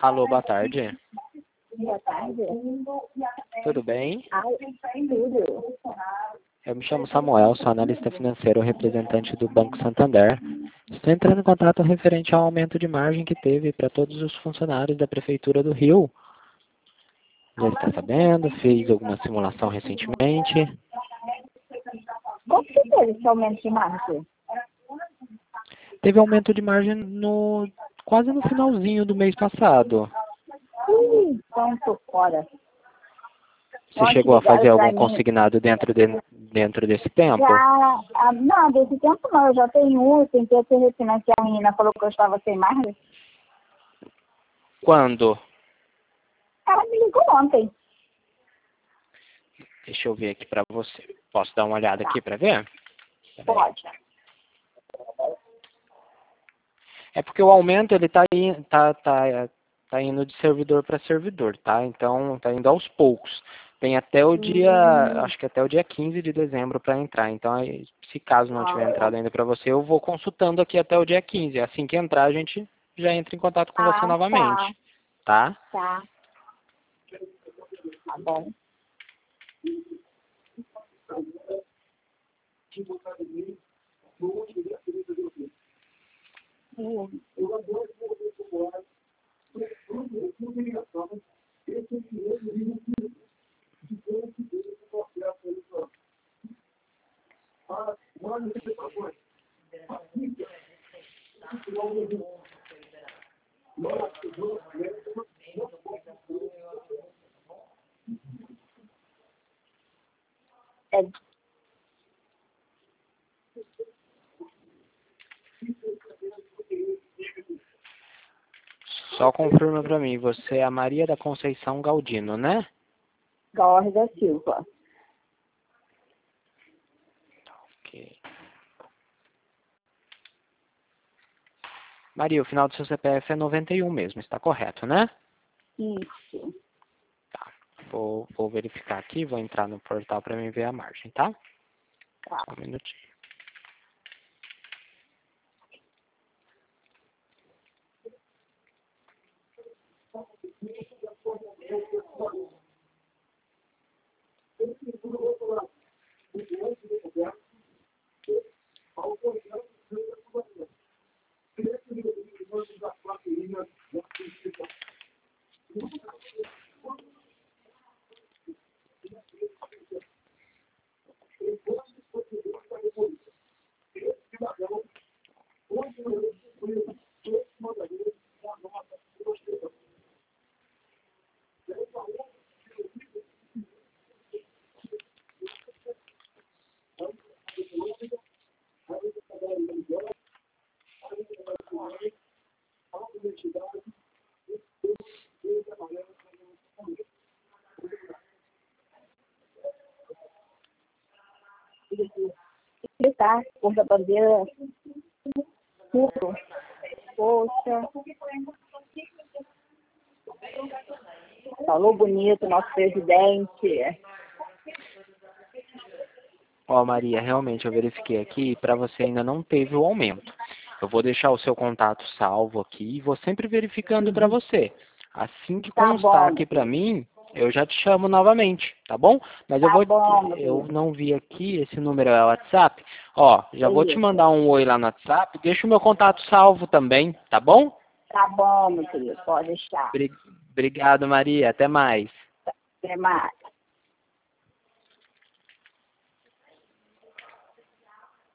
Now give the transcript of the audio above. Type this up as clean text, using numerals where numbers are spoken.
Alô, boa tarde. Boa tarde. Tudo bem? Tudo. Eu me chamo Samuel, sou analista financeiro, representante do Banco Santander. Estou entrando em contato referente ao aumento de margem que teve para todos os funcionários da Prefeitura do Rio. Já está sabendo? Fez alguma simulação recentemente? Como que teve esse aumento de margem? Teve aumento de margem quase no finalzinho do mês passado. Então tô fora. Você chegou a fazer algum consignado dentro desse tempo? Não, desse tempo não. Eu já tenho um, eu tentei se refinanciar, a menina falou que eu estava sem margem. Quando? Ela me ligou ontem. Deixa eu ver aqui para você. Posso dar uma olhada aqui para ver? Pode. É porque o aumento ele tá indo de servidor para servidor, tá? Então tá indo aos poucos. Tem até o dia, acho que até o dia 15 de dezembro para entrar. Então, aí, se caso não tiver entrado ainda para você, eu vou consultando aqui até o dia 15. Assim que entrar, a gente já entra em contato com você novamente. Tá? Tá bom. Só confirma para mim, você é a Maria da Conceição Galdino, né? Gaur da Silva. Ok. Maria, o final do seu CPF é 91 mesmo, está correto, né? Isso. Tá. Vou verificar aqui, vou entrar no portal para mim ver a margem, tá? Tá. Só um minutinho. Tá, cor da bandeira, tudo. Poxa. Falou bonito, nosso presidente. Ó, Maria, realmente eu verifiquei aqui e para você ainda não teve o aumento. Eu vou deixar o seu contato salvo aqui e vou sempre verificando para você. Assim que constar aqui para mim, eu já te chamo novamente, tá bom? Mas eu não vi aqui, esse número é o WhatsApp. Ó, já vou te mandar um oi lá no WhatsApp, deixa o meu contato salvo também, tá bom? Tá bom, meu querido, pode deixar. Obrigado, Maria, até mais. Até mais.